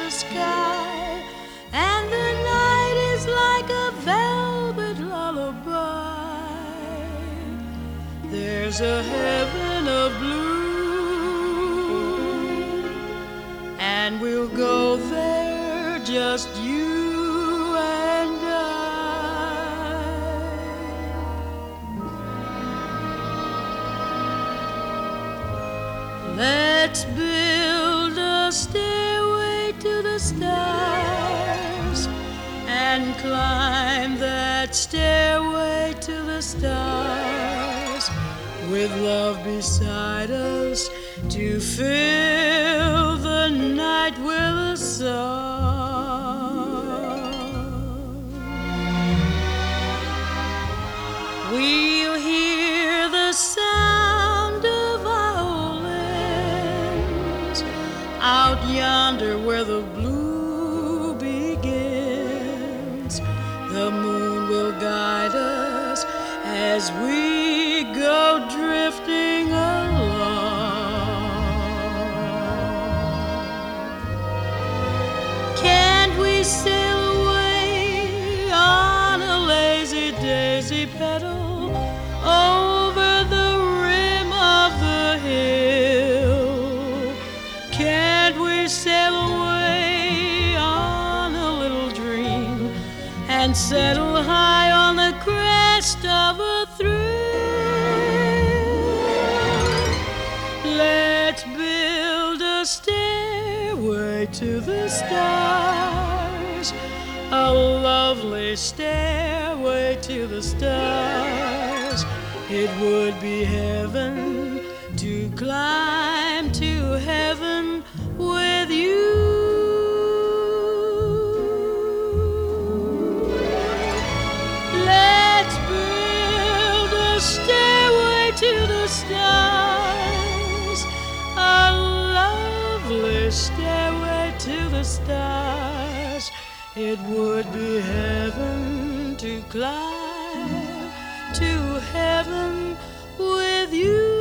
the sky, and the night is like a velvet lullaby. There's a heaven of blue, and we'll go there, just you and I. Let's build a stairway to the stars and climb that stairway to the stars, with love beside us to fill the night with a song. We'll hear the sound of violins out yonder where the blue begins. The moon will guide us as we go drifting along. Can't we sail away on a lazy daisy petal over the rim of the hill? Can't we sail away on a little dream and settle high on the crest of a thrill? Let's build a stairway to the stars, a lovely stairway to the stars. It would be heaven to climb to heaven with you. Let's build a stairway to the stars, a lovely stairway to the stars. It would be heaven to climb to heaven with you.